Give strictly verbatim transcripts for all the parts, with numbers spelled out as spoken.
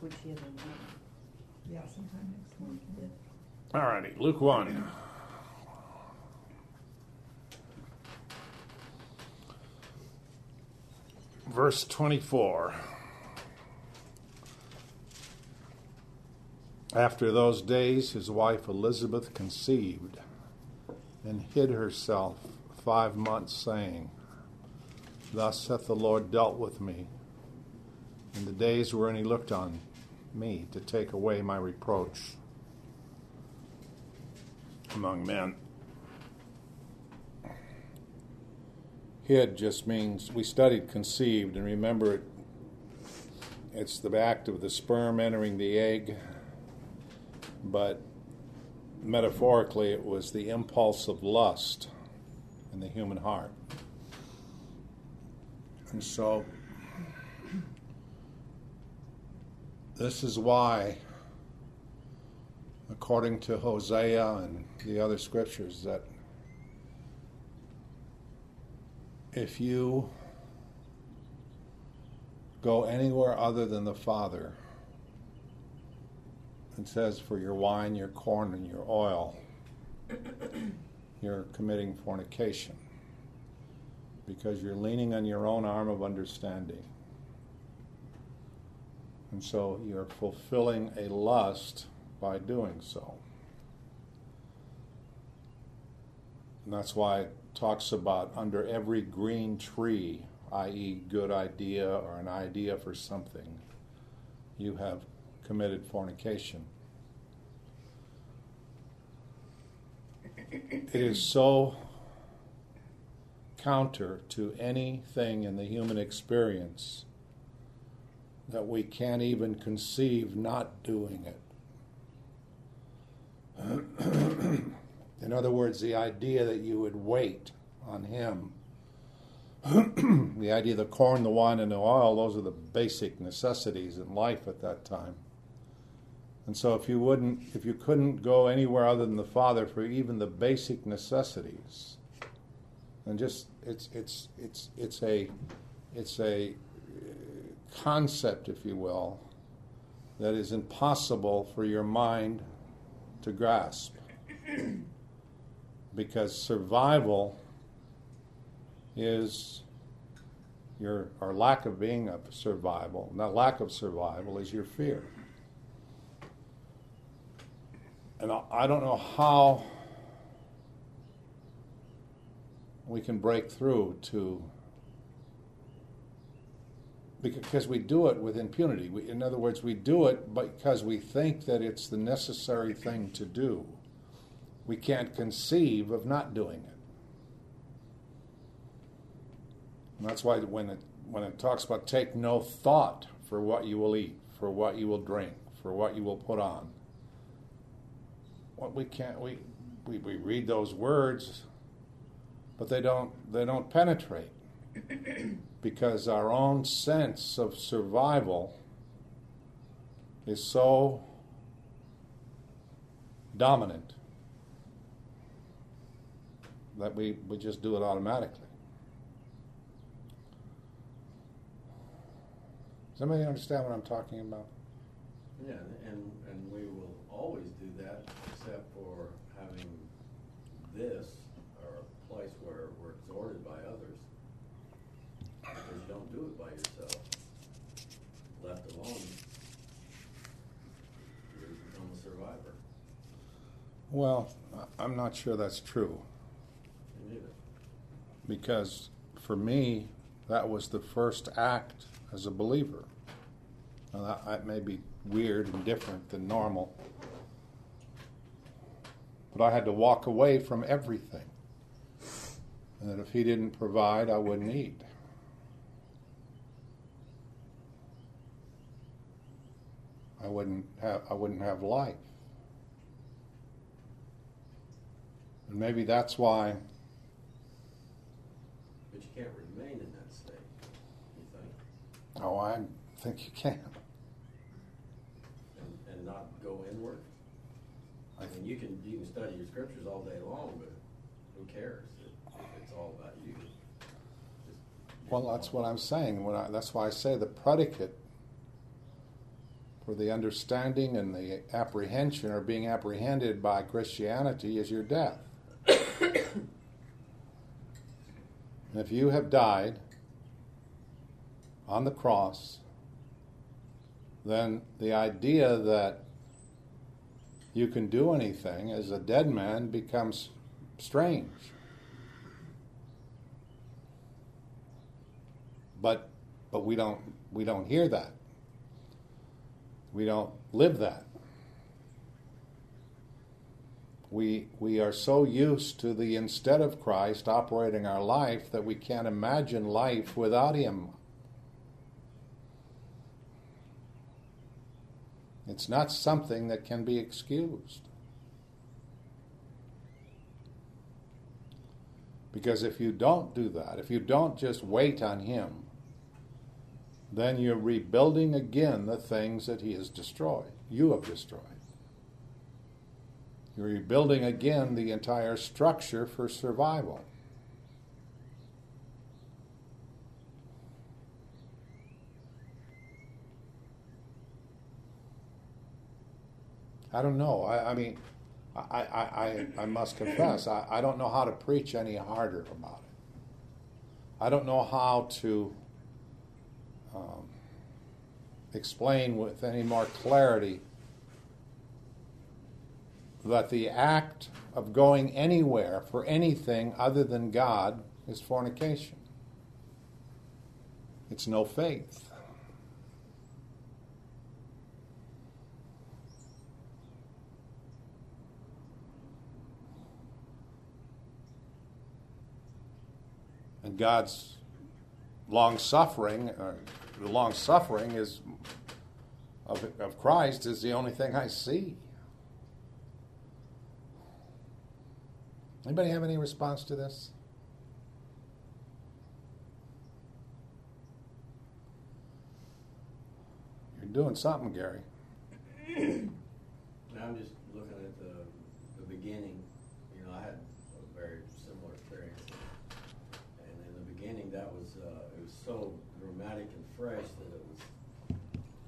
which he had been doing. Yeah, sometime next week. All righty, Luke one. Verse twenty-four. After those days, his wife Elizabeth conceived and hid herself five months, saying, Thus hath the Lord dealt with me in the days wherein he looked on me to take away my reproach among men. Hid just means, we studied conceived, and remember it, it's the act of the sperm entering the egg, but metaphorically it was the impulse of lust in the human heart. And so this is why, according to Hosea and the other scriptures, that if you go anywhere other than the Father, it says for your wine, your corn, and your oil, you're committing fornication because you're leaning on your own arm of understanding. And so you're fulfilling a lust by doing so. And that's why it talks about under every green tree, that is good idea or an idea for something, you have committed fornication. It is so counter to anything in the human experience that we can't even conceive not doing it. In other words, the idea that you would wait on him, the idea of the corn, the wine, and the oil, those are the basic necessities in life at that time. And so if you wouldn't, if you couldn't go anywhere other than the Father for even the basic necessities, and just it's it's it's it's a it's a concept, if you will, that is impossible for your mind to grasp, because survival is your or lack of being of survival. That lack of survival is your fear. And I don't know how we can break through to, because we do it with impunity. We, in other words, we do it because we think that it's the necessary thing to do. We can't conceive of not doing it. And that's why when it when it talks about take no thought for what you will eat, for what you will drink, for what you will put on. What we can't we, we we read those words, but they don't they don't penetrate, because our own sense of survival is so dominant that we, we just do it automatically. Does anybody understand what I'm talking about? Yeah, and, and we will always do that, except for having this, or a place where we're exhorted by others, because you don't do it by yourself. Left alone, you become a survivor. Well, I'm not sure that's true. Me neither. Because for me, that was the first act as a believer. Now that, that may be weird and different than normal, but I had to walk away from everything, and that if he didn't provide, I wouldn't eat. I wouldn't have I wouldn't have life. And maybe that's why. But you can't remain in that state, you think? Oh, I think you can. And, and not go inward? I mean, you can you can study your scriptures all day long, but who cares? It, it's all about you. Just, Well, that's what I'm saying. When I, that's why I say the predicate for the understanding and the apprehension or being apprehended by Christianity is your death. And if you have died on the cross, then the idea that you can do anything as a dead man becomes strange. But but we don't we don't hear that. We don't live that. We we are so used to the instead of Christ operating our life that we can't imagine life without Him. It's not something that can be excused. Because if you don't do that, if you don't just wait on Him, then you're rebuilding again the things that He has destroyed, you have destroyed. You're rebuilding again the entire structure for survival. I don't know. I, I mean, I, I, I, I must confess, I, I don't know how to preach any harder about it. I don't know how to um, explain with any more clarity that the act of going anywhere for anything other than God is fornication. It's no faith. And God's long-suffering, uh, the long-suffering is of, of Christ is the only thing I see. Anybody have any response to this? You're doing something, Gary. I'm just looking at the, the beginning. You know, I had a very similar experience. And in the beginning, that was, uh, it was so dramatic and fresh that it was,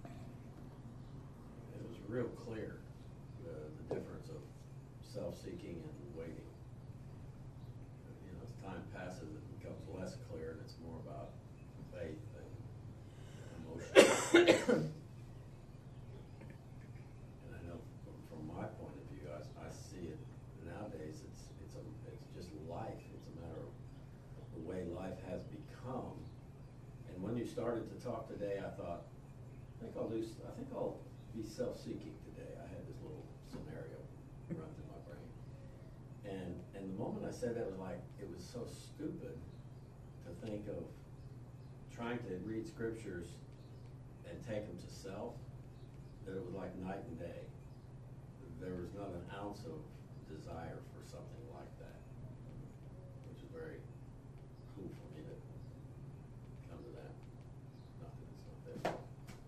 it was real clear, the, the difference of self-seeking and waiting. You know, as time passes, it becomes less clear and it's more about faith and emotion. And I know from, from my point of view, I, I see it nowadays, it's, it's, a, it's just life. It's a matter of the way life has become. And when you started to talk today, I thought, I think I'll do, I think I'll be self-seeking today. I had this little scenario run through my brain. And, and the moment I said that, it was like, it was so stupid to think of trying to read scriptures and take them to self, that it was like night and day. There was not an ounce of desire for something like that, which is very cool for me to come to that. Not that it's not there.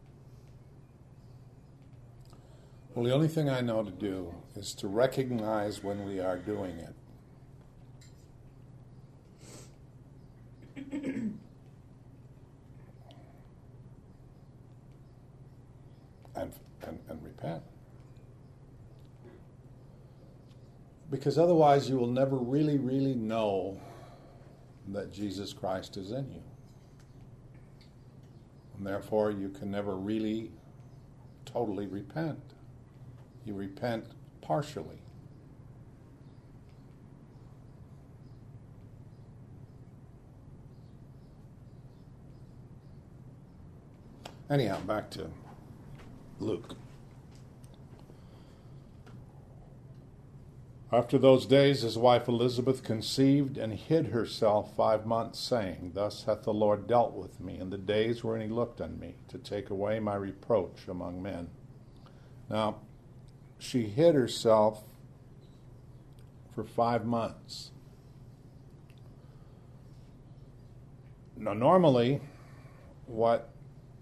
Well, the only thing I know to do is to recognize when we are doing it. and, and, and repent. Because otherwise you will never really, really know that Jesus Christ is in you. And therefore you can never really totally repent. You repent partially. Anyhow, back to Luke. After those days his wife Elizabeth conceived and hid herself five months, saying, Thus hath the Lord dealt with me in the days wherein he looked on me, to take away my reproach among men. Now, she hid herself for five months. Now, normally, what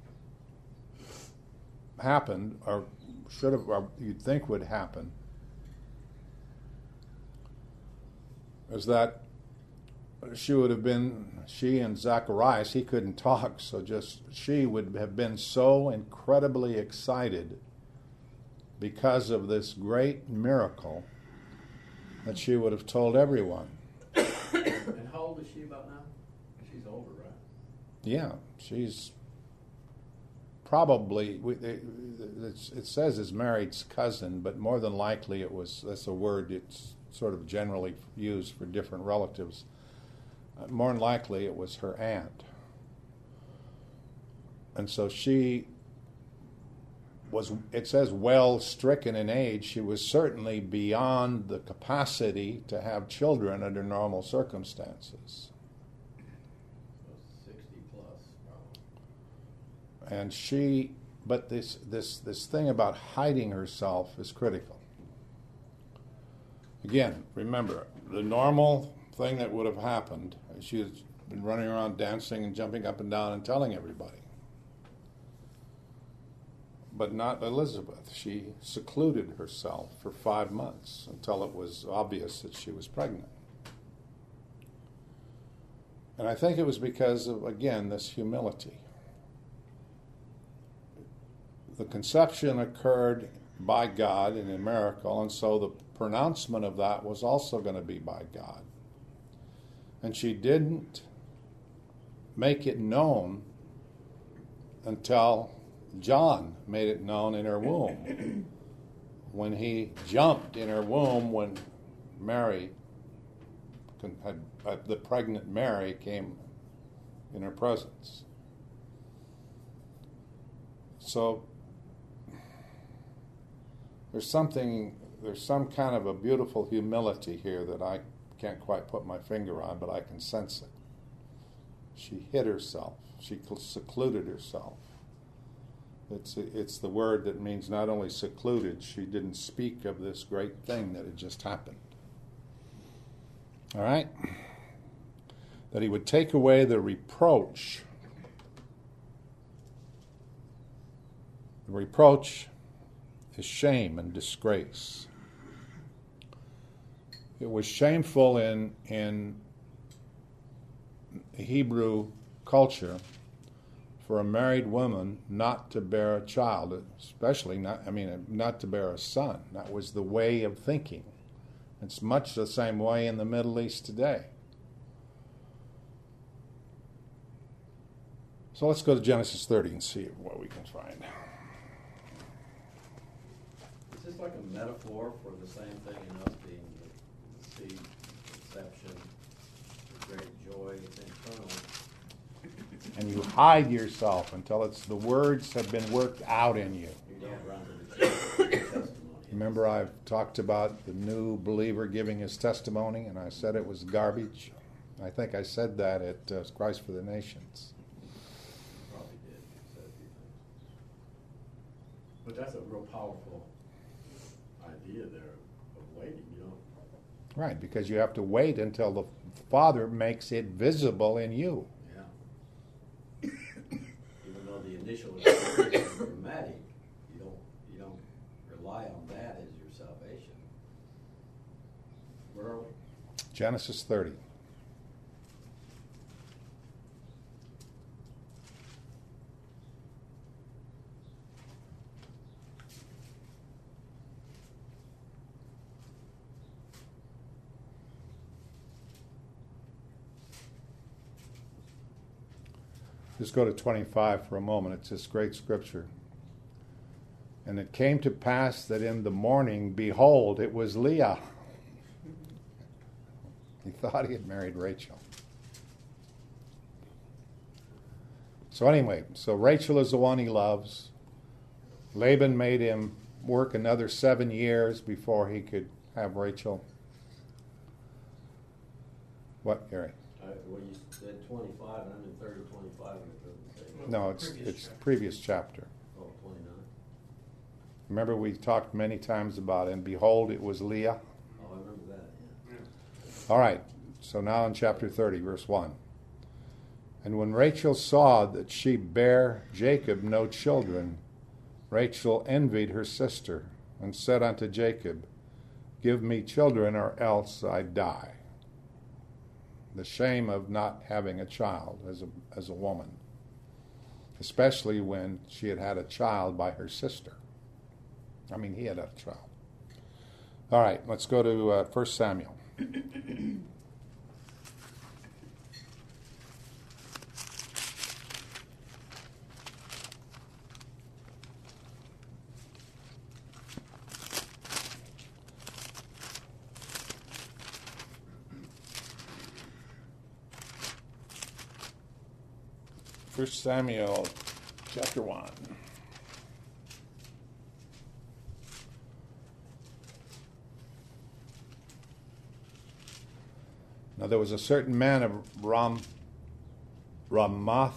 happened, or should have, or you'd think would happen, is that she would have been, she and Zacharias, he couldn't talk, so just she would have been so incredibly excited because of this great miracle that she would have told everyone. And how old is she about now? She's older, right? Yeah, she's probably, we- it it's- it says his married cousin, but more than likely it was, that's a word it's sort of generally used for different relatives. Uh, more than likely it was her aunt. And so she was, it says well stricken in age. She was certainly beyond the capacity to have children under normal circumstances. So sixty plus, probably. And she, but this, this, this thing about hiding herself is critical. Again, remember, the normal thing that would have happened is she had been running around dancing and jumping up and down and telling everybody. But not Elizabeth. She secluded herself for five months until it was obvious that she was pregnant. And I think it was because of, again, this humility. The conception occurred by God in a miracle, and so the pronouncement of that was also going to be by God. And she didn't make it known until John made it known in her womb. When he jumped in her womb, when Mary, had, uh, the pregnant Mary, came in her presence. So there's something, there's some kind of a beautiful humility here that I can't quite put my finger on, but I can sense it. She hid herself. She secluded herself. It's it's the word that means not only secluded, she didn't speak of this great thing that had just happened. All right? That he would take away the reproach. The reproach is shame and disgrace. It was shameful in in Hebrew culture for a married woman not to bear a child, especially not, I mean, not to bear a son. That was the way of thinking. It's much the same way in the Middle East today. So let's go to Genesis thirty and see what we can find. Is this like a metaphor for the same thing in us being the seed, conception, the great joy, it's internal? And you hide yourself until it's the words have been worked out in you. You don't run to the church testimony. Remember, I've talked about the new believer giving his testimony, and I said it was garbage. I think I said that at uh, Christ for the Nations. Probably did. Said a few things. But that's a real powerful idea there of waiting, you know. Right, because you have to wait until the Father makes it visible in you. Yeah. Even though the initial experience is dramatic, you don't you don't rely on that as your salvation. Where are we? Genesis thirty. Just go to twenty-five for a moment. It's this great scripture. And it came to pass that in the morning, behold, it was Leah. He thought he had married Rachel. So anyway, so Rachel is the one he loves. Laban made him work another seven years before he could have Rachel. What, Gary? Uh, well, you said twenty-five, and I'm in thirty, twenty-five, and it doesn't say. No, it's Previous it's chapter. previous chapter. Oh, twenty-nine. Remember we talked many times about it, and behold, it was Leah. Oh, I remember that, yeah. All right, so now in chapter thirty, verse one. And when Rachel saw that she bare Jacob no children, Rachel envied her sister, and said unto Jacob, Give me children, or else I die. the shame of not having a child as a, as a woman, especially when she had had a child by her sister. I mean, he had a child. All right, let's go to uh, First Samuel. First Samuel, chapter one. Now there was a certain man of Ram, Ramathaim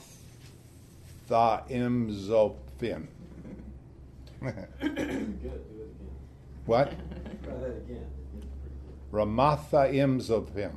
Zophim. Good, do it again. What? Try that again. Ramathaim Zophim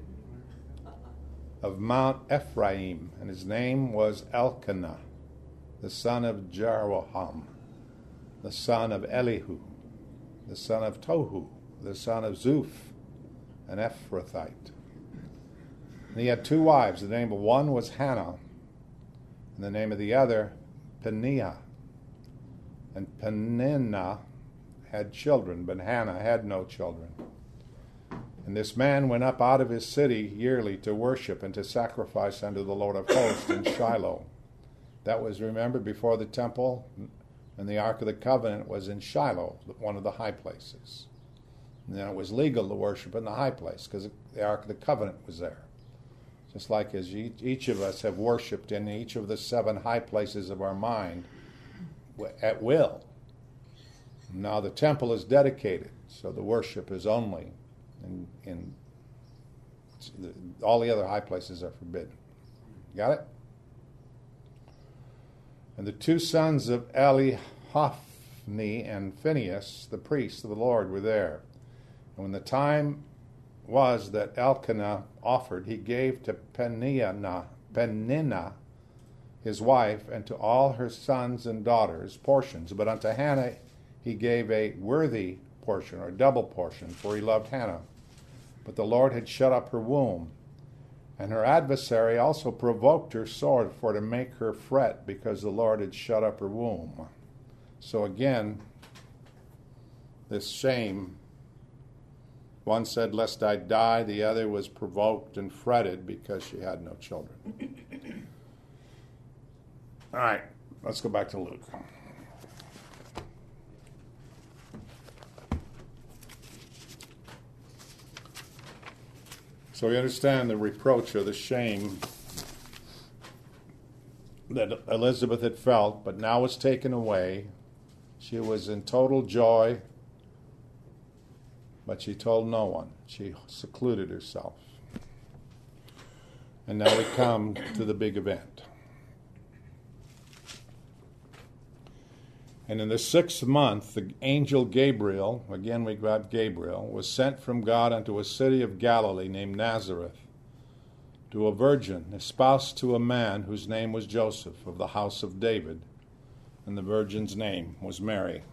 of Mount Ephraim, and his name was Elkanah, the son of Jeroham, the son of Elihu, the son of Tohu, the son of Zuph, an Ephrathite. And he had two wives. The name of one was Hannah, and the name of the other Peninnah. And Peninnah had children, but Hannah had no children. And this man went up out of his city yearly to worship and to sacrifice unto the Lord of hosts in Shiloh. That was, remember, before the temple, and the Ark of the Covenant was in Shiloh, one of the high places. And then it was legal to worship in the high place because the Ark of the Covenant was there. Just like as each of us have worshipped in each of the seven high places of our mind at will. Now the temple is dedicated, so the worship is only in, in all the other high places are forbidden. Got it? And the two sons of Eli, Hophni and Phinehas, the priests of the Lord, were there. And when the time was that Elkanah offered, he gave to Peninnah, Peninnah, his wife, and to all her sons and daughters portions. But unto Hannah he gave a worthy portion, or double portion, for he loved Hannah. But the Lord had shut up her womb. And her adversary also provoked her sore for to make her fret, because the Lord had shut up her womb. So again, this shame, one said, lest I die, the other was provoked and fretted because she had no children. All right, let's go back to Luke. So we understand the reproach or the shame that Elizabeth had felt, but now was taken away. She was in total joy, but she told no one. She secluded herself. And now we come to the big event. And in the sixth month, the angel Gabriel, again we got Gabriel, was sent from God unto a city of Galilee named Nazareth, to a virgin espoused to a man whose name was Joseph, of the house of David, and the virgin's name was Mary.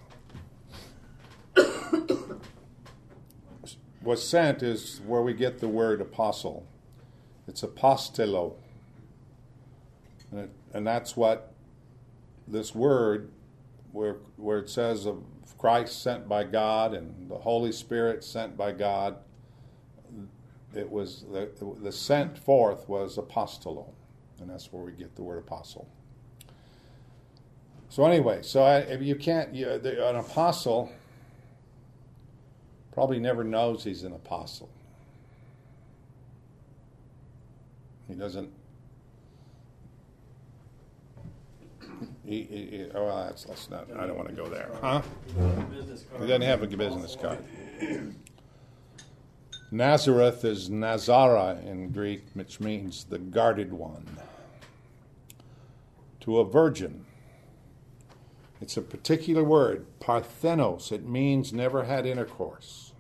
Was sent is where we get the word apostle. It's apostello. And, it, and that's what this word, where, where it says of Christ sent by God and the Holy Spirit sent by God, it was the, the sent forth was apostolo. And that's where we get the word apostle. So anyway, so I, if you can't, you, the, an apostle probably never knows he's an apostle. He doesn't. He, he, he, oh, well, that's, that's not. I don't want to go there, huh? He doesn't have a business card. Nazareth is Nazara in Greek, which means the guarded one. To a virgin. It's a particular word, parthenos. It means never had intercourse.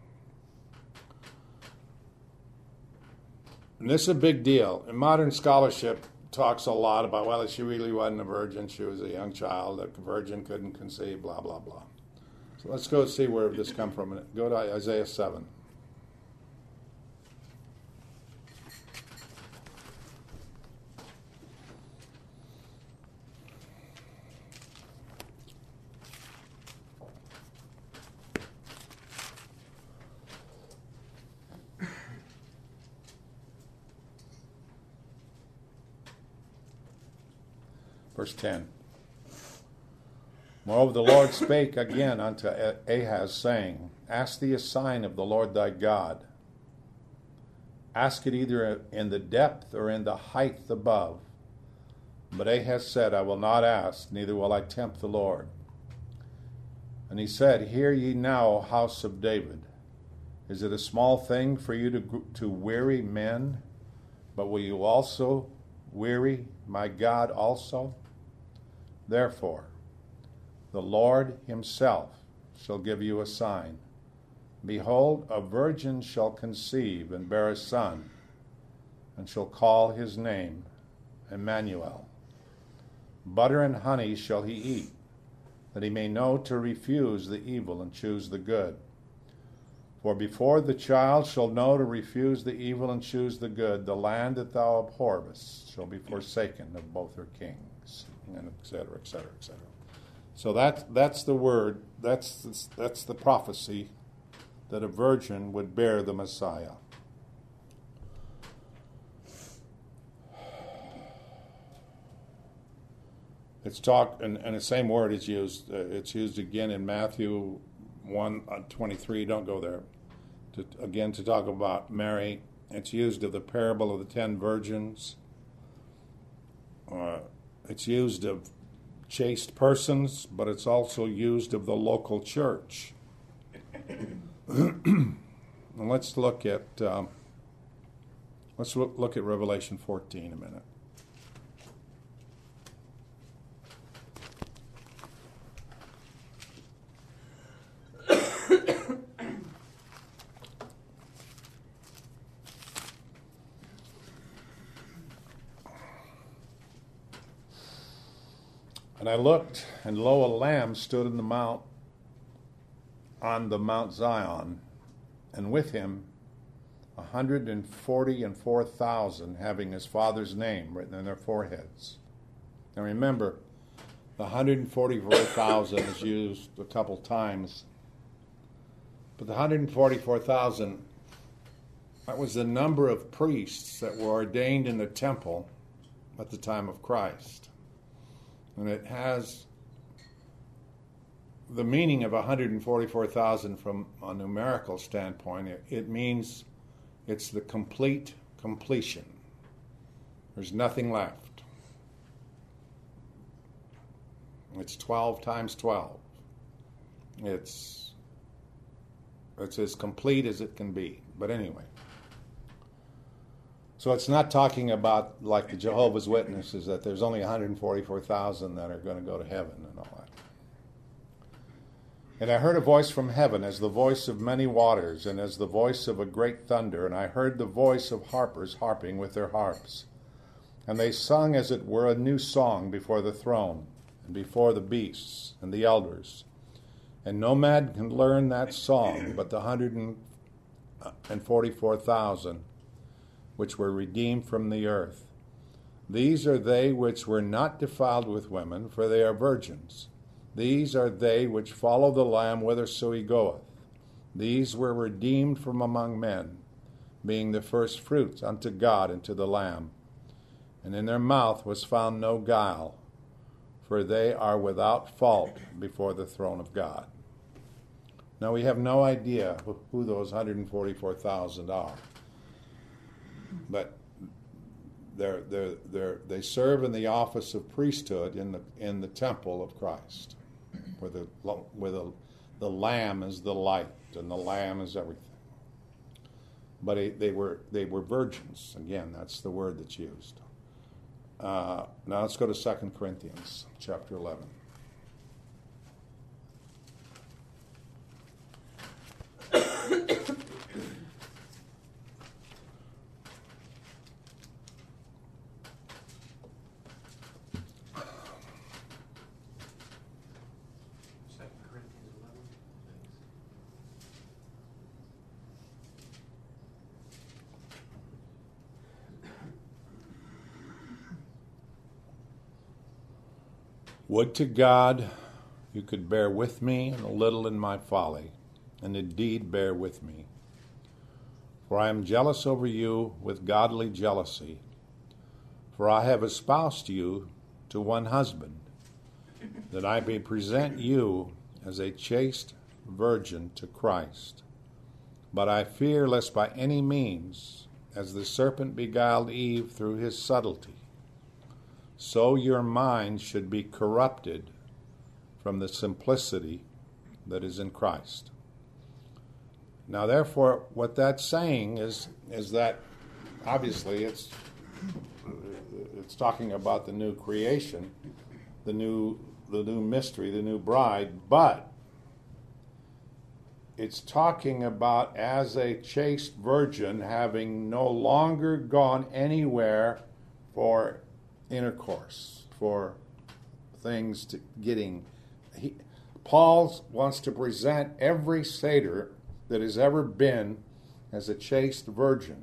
And this is a big deal. In modern scholarship talks a lot about, well, she really wasn't a virgin. She was a young child. A virgin couldn't conceive, blah, blah, blah. So let's go see where this comes from. Go to Isaiah seven. Verse ten. Moreover, the Lord spake again unto Ahaz, saying, Ask thee a sign of the Lord thy God. Ask it either in the depth or in the height above. But Ahaz said, I will not ask, neither will I tempt the Lord. And he said, Hear ye now, O house of David. Is it a small thing for you to, to weary men? But will you also weary my God also? Therefore, the Lord himself shall give you a sign. Behold, a virgin shall conceive and bear a son, and shall call his name Emmanuel. Butter and honey shall he eat, that he may know to refuse the evil and choose the good. For before the child shall know to refuse the evil and choose the good, the land that thou abhorrest shall be forsaken of both her kings, and et cetera, et cetera, et cetera. So that, that's the word, that's, that's the prophecy that a virgin would bear the Messiah. It's talk, and, and the same word is used. Uh, it's used again in Matthew one twenty-three. Don't go there. To, again, to talk about Mary. It's used of the parable of the ten virgins. Uh, it's used of chaste persons, but it's also used of the local church. And let's look at um, let's look, look at Revelation fourteen a minute. And I looked, and lo, a lamb stood in the mount, on the Mount Zion, and with him a hundred and forty and four thousand, having his father's name written on their foreheads. Now remember, the one hundred and forty-four thousand is used a couple times, but the one hundred and forty-four thousand, that was the number of priests that were ordained in the temple at the time of Christ. And it has the meaning of one hundred forty-four thousand from a numerical standpoint. It, it means it's the complete completion. There's nothing left. It's twelve times twelve. It's, it's as complete as it can be. But anyway. So it's not talking about, like the Jehovah's Witnesses, that there's only one hundred forty-four thousand that are going to go to heaven and all that. And I heard a voice from heaven as the voice of many waters and as the voice of a great thunder. And I heard the voice of harpers harping with their harps. And they sung as it were a new song before the throne and before the beasts and the elders. And no man can learn that song but the one hundred forty-four thousand which were redeemed from the earth. These are they which were not defiled with women, for they are virgins. These are they which follow the Lamb whitherso he goeth. These were redeemed from among men, being the first fruits unto God and to the Lamb. And in their mouth was found no guile, for they are without fault before the throne of God. Now we have no idea who those one hundred forty-four thousand are. But they're, they're, they're, they serve in the office of priesthood in the in the temple of Christ, where the where the, the Lamb is the light and the Lamb is everything. But it, they were they were virgins. Again, that's the word that's used. Uh, now let's go to Second Corinthians chapter eleven. Would to God you could bear with me a little in my folly, and indeed bear with me. For I am jealous over you with godly jealousy. For I have espoused you to one husband, that I may present you as a chaste virgin to Christ. But I fear lest by any means, as the serpent beguiled Eve through his subtlety, so your mind should be corrupted from the simplicity that is in Christ. Now, therefore, what that's saying is is that obviously it's it's talking about the new creation, the new the new mystery, the new bride, but it's talking about as a chaste virgin having no longer gone anywhere for intercourse, for things to getting. He, Paul wants to present every satyr that has ever been as a chaste virgin.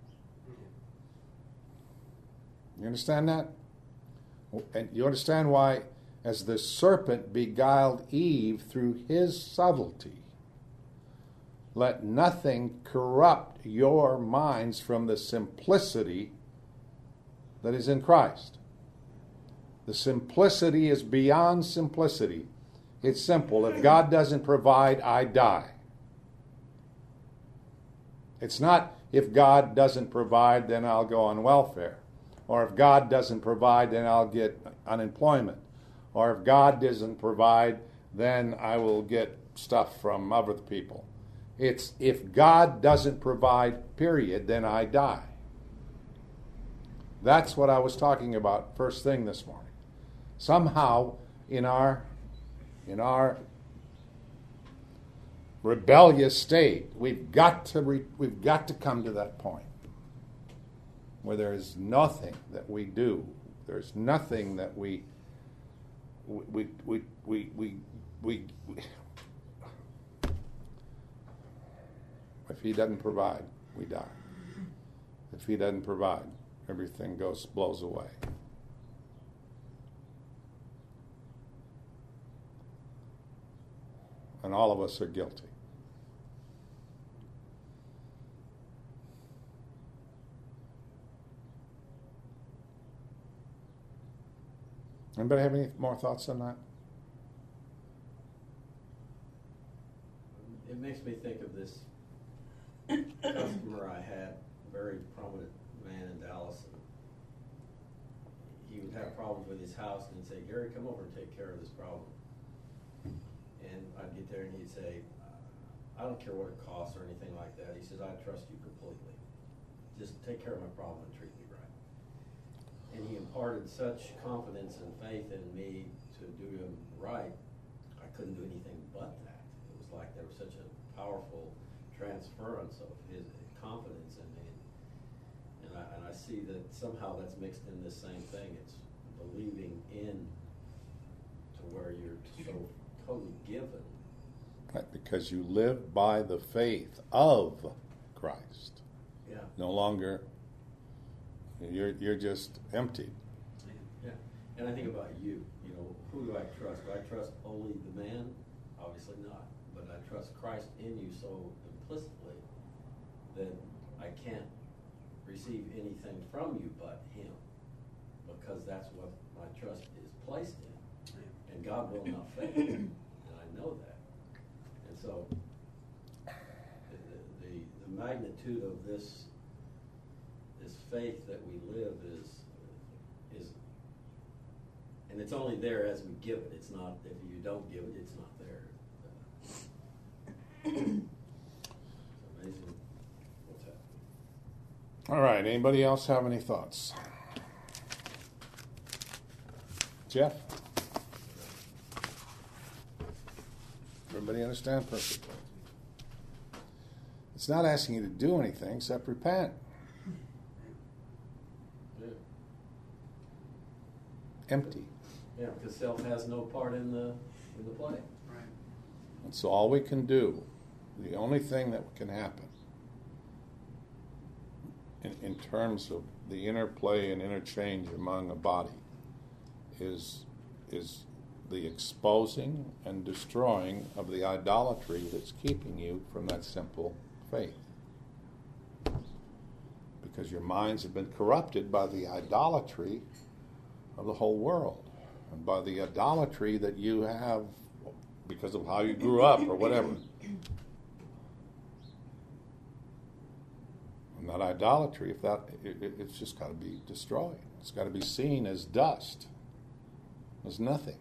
You understand that? And you understand why, as the serpent beguiled Eve through his subtlety, let nothing corrupt your minds from the simplicity that is in Christ. The simplicity is beyond simplicity. It's simple. If God doesn't provide, I die. It's not, if God doesn't provide, then I'll go on welfare. Or if God doesn't provide, then I'll get unemployment. Or if God doesn't provide, then I will get stuff from other people. It's, if God doesn't provide, period, then I die. That's what I was talking about first thing this morning. Somehow, in our, in our rebellious state, we've got to re, we've got to come to that point where there is nothing that we do, there's nothing that we we we we we, we, we if He doesn't provide, we die. If He doesn't provide, everything goes blows away. And all of us are guilty. Anybody have any more thoughts on that? It makes me think of this customer I had, a very prominent man in Dallas. And he would have problems with his house, and he'd say, "Gary, come over and take care of this problem." And I'd get there, and he'd say, "I don't care what it costs or anything like that." He says, "I trust you completely. Just take care of my problem and treat me right." And he imparted such confidence and faith in me to do him right, I couldn't do anything but that. It was like there was such a powerful transference of his confidence in me. And I, and I see that somehow that's mixed in this same thing. It's believing in to where you're so totally given. Right, because you live by the faith of Christ. Yeah. No longer, you're you're just empty. Yeah. And I think about you. You know, who do I trust? Do I trust only the man? Obviously not. But I trust Christ in you so implicitly that I can't receive anything from you but Him, because that's what my trust is placed in. And God will not fail, and I know that. And so, the, the the magnitude of this this faith that we live is is, and it's only there as we give it. It's not, if you don't give it, it's not there. It's amazing what's happening. All right. Anybody else have any thoughts? Jeff? Everybody understand perfectly? It's not asking you to do anything except repent. Yeah. Empty. Yeah, because self has no part in the in the play. Right. That's all we can do. The only thing that can happen in, in terms of the interplay and interchange among a body is is the exposing and destroying of the idolatry that's keeping you from that simple faith. Because your minds have been corrupted by the idolatry of the whole world, and by the idolatry that you have because of how you grew up or whatever. And that idolatry, if that, it, it- it's just got to be destroyed. It's got to be seen as dust, as nothing.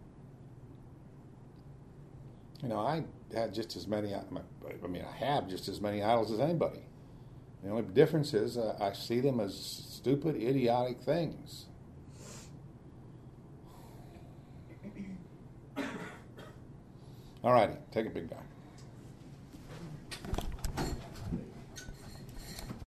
You know, I had just as many, I mean, I have just as many idols as anybody. The only difference is uh, I see them as stupid, idiotic things. All righty, take it, big guy.